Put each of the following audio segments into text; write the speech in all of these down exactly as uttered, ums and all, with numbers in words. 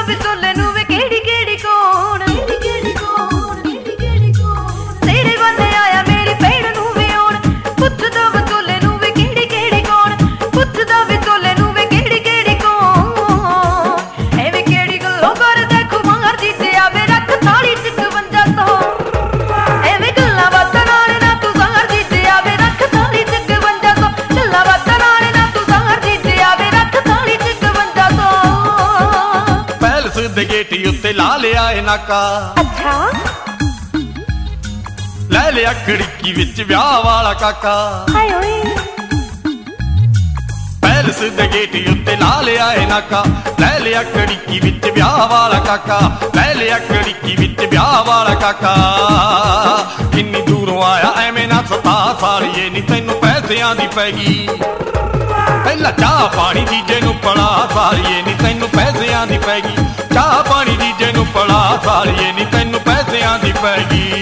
ਵਿਚੋਲੇ ਨੂੰ ਵੇ ਕਿਹੜੀ ਕਿਹੜੀ ਕੋਣ ਤੇਰੇ ਵੱਲ ਆਇਆ ਮੇਰੀ ਭੈਣ ਨੂੰ ਵੇ ਆਉਣ ਪੁੱਛਦਾ ਵਿਚੋਲੇ ਨੂੰ ਵੇ ਕਿਹੜੀ ਕਿਹੜੀ ਕੋਣ ਪੁੱਛਦਾ ਵਿਚੋਲੇ ਨੂੰ ਵੇ ਕਿਹੜੀ ਕਿਹੜੀ ਕੋਣ ਐਵੇਂ ਕਿਹੜੀ ਗੱਲੋਂ ਕਰਦਾ ਖੁਮਾਰ ਦੀ ਤੇ ਆਵੇ ਰੱਖ ਥਾਲੀ ਚ ਇਕਵੰਜਾ ਸੌ ਐਵੇਂ ਗੱਲਾਂ ਬਾਤਾਂ ਨਾਲ ਨਾ ਤੂੰ ਜ਼ਾਹਰ ਦੀ ਤੇ ਆਵੇ ਰੱਖ ਥਾਲੀ ਚ ਇਕਵੰਜਾ ਸੌ ਗੱਲਾਂ ਬਾਤਾਂ ਨਾਲ ਨਾ ਤੂੰ ਜ਼ਾਹਰ ਦੀ ਤੇ ਆਵੇ ਰੱਖ ਥਾਲੀ ਚ ਇਕਵੰਜਾ ਸੌ ਪੈਲਸ ਦੇ ਗੇਟ ਉੱਤੇ ਲਾ ਲਿਆ ਏ ਨਾਕਾ ਅੱਛਾ ਲੈ ਲਿਆ ਖਿੜਕੀ ਵਿੱਚ ਵਿਆਹ ਵਾਲਾ ਕਾਕਾ ਹਾਏ ਓਏ ਪੈਲਸ ਦੇ ਗੇਟ ਉੱਤੇ ਲਾ ਲਿਆ ਏ ਨਾਕਾ ਲੈ ਲਿਆ ਖਿੜਕੀ ਵਿੱਚ ਵਿਆਹ ਵਾਲਾ ਕਾਕਾ ਲੈ ਲਿਆ ਖਿੜਕੀ ਵਿੱਚ ਵਿਆਹ ਵਾਲਾ ਕਾਕਾ ਕਿੰਨੀ ਦੂਰੋਂ ਆਇਆ ਐਵੇਂ ਨਾ ਸਤਾ ਸਾਲੀਏ ਨੀ ਤੈਨੂੰ ਪੈਸਿਆਂ ਦੀ ਪੈ ਗਈ ਪਹਿਲਾਂ ਚਾਹ ਪਾਣੀ ਜੀਜੇ ਨੂੰ ਪੜਾ ਸਾਲੀਏ ਨੀ ਤੈਨੂੰ ਪੈਸਿਆਂ ਦੀ ਪੈ ਗਈ ਚਾਹ ਪਾਣੀ ਜੀਜੇ ਨੂੰ ਪੜਾ ਸਾਲੀਏ ਨੀ ਤੈਨੂੰ ਪੈਸਿਆਂ ਦੀ ਪੈ ਗਈ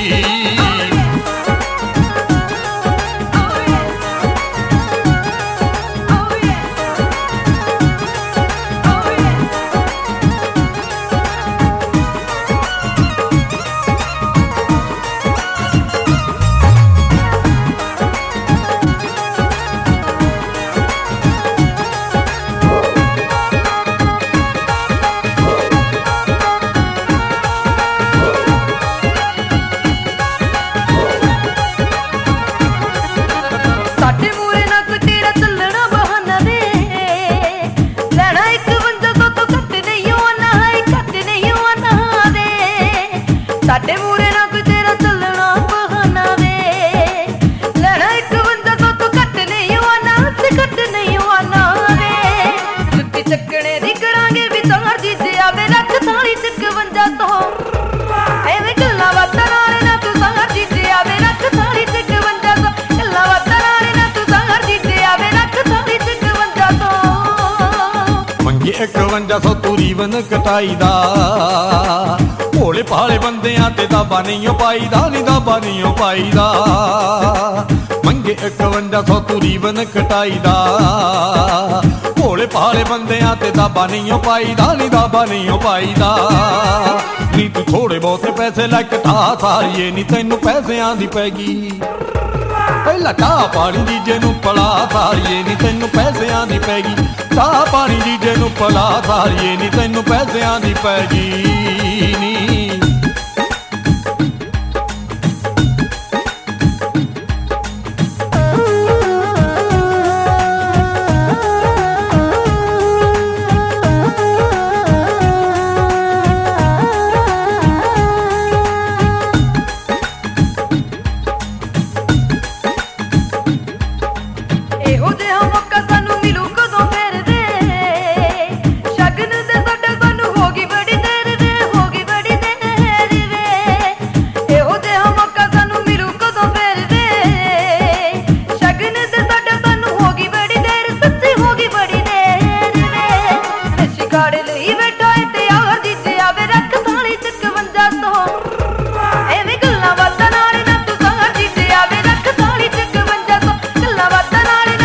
ਸਾਡੇ ਮੂਰੇ ਨਾ ਕੋਈ ਤੇਰਾ ਚੱਲਣਾ ਬਹਾਨਾ ਵੇ ਲੈਣਾ ਇਕਵੰਜਾ ਸੌ ਤੋਂ ਘੱਟ ਨਹੀਂ ਆਉਣਾ ਤੇ ਘੱਟ ਨਹੀਂ ਆਉਣਾ ਵੇ ਜੁੱਤੀ ਚੱਕਣੇ ਦੀ ਕਰਾਂਗੇ ਵਿਚਾਰ ਜੀਜੇ ਆਵੇ ਰੱਖ ਥਾਲੀ ਚ ਇਕਵੰਜਾ ਸੌ ਐਵੇਂ ਗੱਲਾਂ ਬਾਤਾਂ ਨਾਲ ਨਾ ਤੂੰ ਜ਼ਾਹਰ ਜੀਜੇ ਆਵੇ ਰੱਖ ਥਾਲੀ ਚ ਇਕਵੰਜਾ ਸੌ ਗੱਲਾਂ ਬਾਤਾਂ ਨਾਲ ਨਾ ਤੂੰ ਜ਼ਾਹਰ ਜੀਜੇ ਆਵੇ ਰੱਖ ਥਾਲੀ ਚ ਇਕਵੰਜਾ ਸੌ ਮੰਗੇ ਇਕਵੰਜਾ ਸੌ ਤੂੰ ਰੀਵਨ ਕਟਾਈ ਦਾ ਭੋਲੇ ਭਾਲੇ ਬੰਦਿਆਂ ਤੇ ਦਾਬਾ ਨਹੀਂ ਪਾਈਦਾ ਨੀ ਦਾਬਾ ਨਹੀਂ ਪਾਈਦਾ ਮੰਗੇ ਇਕਵੰਜਾ ਸੌ ਤੂੰ ਰੀਵਨ ਕਟਾਈਦਾ ਭੋਲੇ ਭਾਲੇ ਬੰਦਿਆਂ ਤੇ ਦਾਬਾ ਨਹੀਂ ਪਾਈਦਾ ਨੀ ਦਾਬਾ ਨਹੀਂ ਪਾਈਦਾ ਨੀ ਤੂੰ ਥੋੜੇ ਬਹੁਤੇ ਪੈਸੇ ਲੈ ਕਟਾ ਸਾਰੀਏ ਨੀ ਤੈਨੂੰ ਪੈਸਿਆਂ ਦੀ ਪੈ ਗਈ ਪਹਿਲਾਂ ਚਾਹ ਪਾਣੀ ਜੀਜੇ ਨੂੰ ਪਲਾ ਸਾਰੀਏ ਨੀ ਤੈਨੂੰ ਪੈਸਿਆਂ ਦੀ ਪੈ ਗਈ ਚਾਹ ਪਾਣੀ ਜੀਜੇ ਨੂੰ ਪਲਾ ਸਾਰੀਏ ਨੀ ਤੈਨੂੰ ਪੈਸਿਆਂ ਦੀ ਪੈ ਗਈ ਨੀ ਇਹੋ ਜਿਹਾ ਮੌਕਾ ਸਾਨੂੰ ਮਿਲੂ ਕਦੋਂ ਫੇਰ ਦੇ ਸ਼ਗਨ ਦੇ ਸਾਡੇ ਸਾਨੂੰ ਹੋ ਗਈ ਬੜੀ ਦੇਰ ਵੇ ਹੋ ਗਈ ਬੜੀ ਦੇਰ ਵੇ ਇਹੋ ਜਿਹਾ ਮੌਕਾ ਸਾਨੂੰ ਮਿਲੂ ਕਦੋਂ ਫੇਰ ਦੇ ਸ਼ਗਨ ਦੇ ਸਾਡੇ ਸਾਨੂੰ ਹੋ ਗਈ ਬੜੀ ਦੇਰ ਸੱਚੀ ਹੋ ਗਈ ਬੜੀ ਦੇਰ ਵੇ ਸ਼ਿਕਾਰੇ ਲਈ ਬੈਠਾ ਏ ਤੇ ਆਵਰ ਜੀਜੇ ਆਵੇ ਰੱਖ ਥਾਲੀ ਚ ਇਕਵੰਜਾ ਸੌ ਐਵੇਂ ਗੱਲਾਂ ਬਾਤਾਂ ਨਾਲ ਨਾ ਤੂੰ ਜ਼ਾਹਰ ਜੀਜੇ ਆਵੇ ਰੱਖ ਥਾਲੀ ਚ ਇਕਵੰਜਾ ਸੌ ਗੱਲਾਂ ਬਾਤਾਂ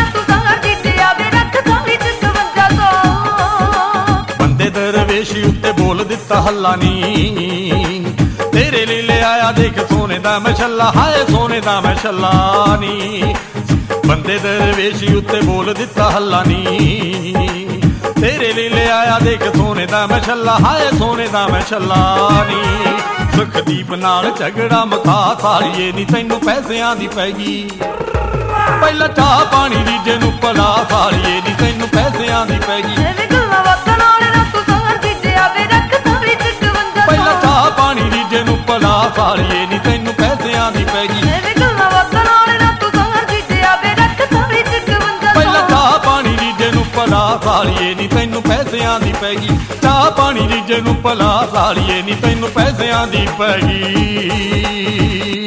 ਬੰਦੇ ਦਰਵੇਸ਼ੀ ਉੱਤੇ ਬੋਲ ਦਿੱਤਾ ਹੱਲਾ ਨੀ ਤੇਰੇ ਲਈ ਲਿਆਇਆ ਦੇਖ ਸੋਨੇ ਦਾ ਮਸ਼ੱਲਾ ਹਾਏ ਸੋਨੇ ਦਾ ਮਸ਼ੱਲਾ ਨੀ ਬੰਦੇ ਦਰਵੇਸ਼ੀ ਉੱਤੇ ਬੋਲ ਦਿੱਤਾ ਹੱਲਾ ਨੀ ਤੇਰੇ ਲਈ ਲਿਆਇਆ ਦੇਖ ਸੋਨੇ ਦਾ ਮਸ਼ੱਲਾ ਹਾਏ ਸੋਨੇ ਦਾ ਮਸ਼ੱਲਾ ਨੀ ਸੁਖਦੀਪ ਨਾਲ ਝਗੜਾ ਮਖਾ ਸਾਲੀਏ ਨੀ ਤੈਨੂੰ ਪੈਸਿਆਂ ਦੀ ਪੈ ਗਈ ਪਹਿਲਾਂ ਚਾਹ ਪਾਣੀ ਜੀਜੇ ਨੂੰ ਪਲਾ ਸਾਲੀਏ ਨੀ ਤੈਨੂੰ ਪੈਸਿਆਂ ਦੀ ਪੈ ਗਈ ਐਵੇਂ ਗੱਲਾਂ ਬਾਤਾਂ ਨਾਲ ਨਾ ਤੂੰ ਜ਼ਾਹਰ ਜੀਜੇ ਆਵੇ ਰੱਖ ਥਾਲੀ ਚ ਇਕਵੰਜਾ ਪਹਿਲਾਂ ਚਾਹ ਪਾਣੀ ਜੀਜੇ ਨੂੰ ਪਲਾ ਸਾਲੀਏ ਨੀ ਤੈਨੂੰ ਪੈਸਿਆਂ ਦੀ ਪੈ ਗਈ ਐਵੇਂ ਗੱਲਾਂ ਬਾਤਾਂ ਨਾਲ ਨਾ ਤੂੰ ਜ਼ਾਹਰ ਜੀਜੇ ਆਵੇ ਰੱਖ ਥਾਲੀ ਚ ਇਕਵੰਜਾ ਪਹਿਲਾਂ ਚਾਹ ਪਾਣੀ ਜੀਜੇ ਨੂੰ ਪਲਾ ਸਾਲੀਏ ਨੀ ਤੈਨੂੰ ਪੈਸਿਆਂ ਦੀ ਪੈ ਗਈ ਚਾਹ ਪਾਣੀ ਜੀਜੇ ਨੂੰ ਪਲਾ ਸਾਲੀਏ ਨੀ ਤੈਨੂੰ ਪੈਸਿਆਂ ਦੀ ਪੈ ਗਈ।